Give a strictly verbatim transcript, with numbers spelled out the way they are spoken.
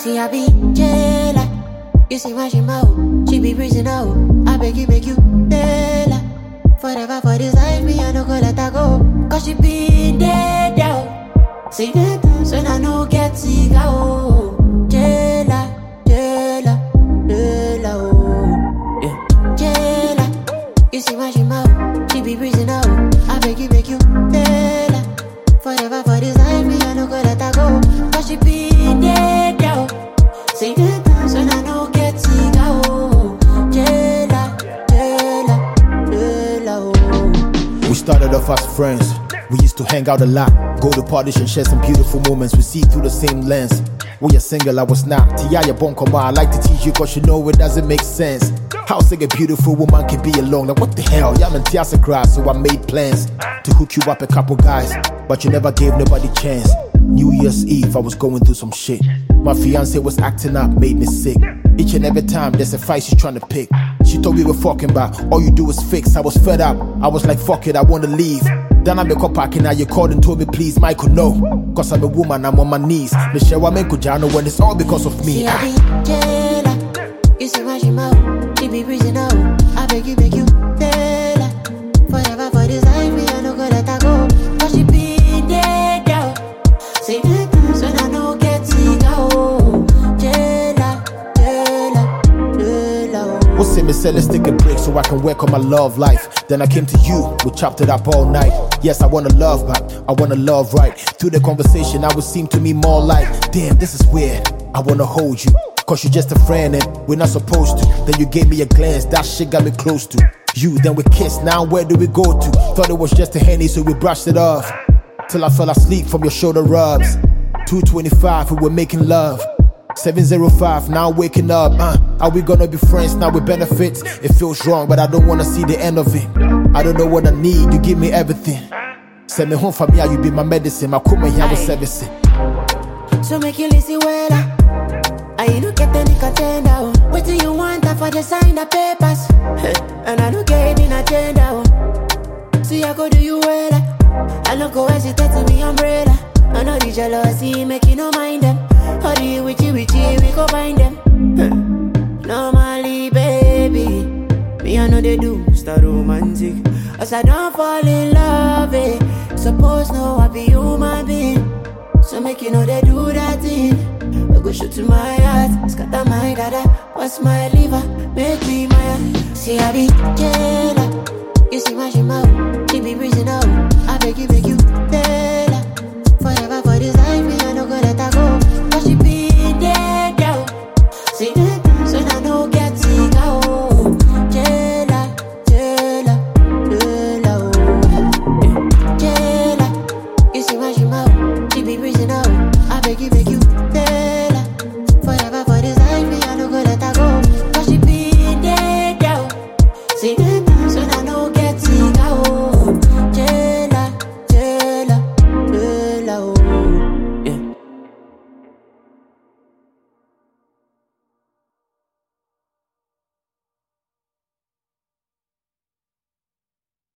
See, I be jailer. You see my shima, she be breezing out. I beg you, make you tell her. Forever for this life, me, I no go let her go. Cause she been dead out. See the times when I no get sick out. Jailer, jailer, jailer, oh. Yeah. Jailer. You see my shima, she be breezing out. I beg you, make you tell her. Forever for this life, me, I no go let her go. Cause she been dead out. See the times when I no get sick out. Jailer, jailer, jailer, oh. We started off as friends. We used to hang out a lot, go to parties and share some beautiful moments. We see through the same lens. When you're single, I was not. Tia, bon come on, I like to teach you cause you know it doesn't make sense. How say a beautiful woman can be alone? Like what the hell? Y'all in Tiasa grass, so I made plans to hook you up a couple guys, but you never gave nobody chance. New Year's Eve, I was going through some shit. My fiance was acting up, made me sick. Each and every time there's a fight she's trying to pick. She told me we're fucking about all you do is fix. I was fed up, I was like fuck it, I wanna leave. Then I make up packing, now you called and told me please Michael no. Cause I'm a woman, I'm on my knees. Michelle, I'm in Kujano when it's all because of me. See, I be jailer. You see my shima, she be breezing out. I beg you, beg you, tell her. Forever for this life, me, I no go let her go. Cause she been dead out. See the times when I no get sick out. Jailer, jailer, jailer. What's say me say let's take a break so I can work on my love life. Then I came to you, we chopped it up all night. Yes, I wanna love back, I wanna love right. Through the conversation, I would seem to me more like, damn, this is weird. I wanna hold you, cause you're just a friend and we're not supposed to. Then you gave me a glance, that shit got me close to you. Then we kissed, now where do we go to? Thought it was just a Henny, so we brushed it off. Till I fell asleep from your shoulder rubs. two twenty-five, we were making love. seven oh five, now waking up. Uh, are we gonna be friends now with benefits? It feels wrong, but I don't wanna see the end of it. I don't know what I need, you give me everything. Send me home for me, you be my medicine. My kuma here was servicing. So make you listen well. I don't get any contender. What do you want for the sign the papers? And I don't get any agenda. See, I go do you well. I don't go hesitate to be umbrella. I know the jealousy, make you no mind them. Hurry, witchy, witchy, we go find them. Normally, baby, me I know they do start romantic. As I don't fall in love, eh. Suppose no, I be human being. So make you know they do that thing. We go shoot to my heart, scatter my dada, what's my liver, make me mine. See I be jailer. You see my shima, she be breezing out. I beg you, beg you.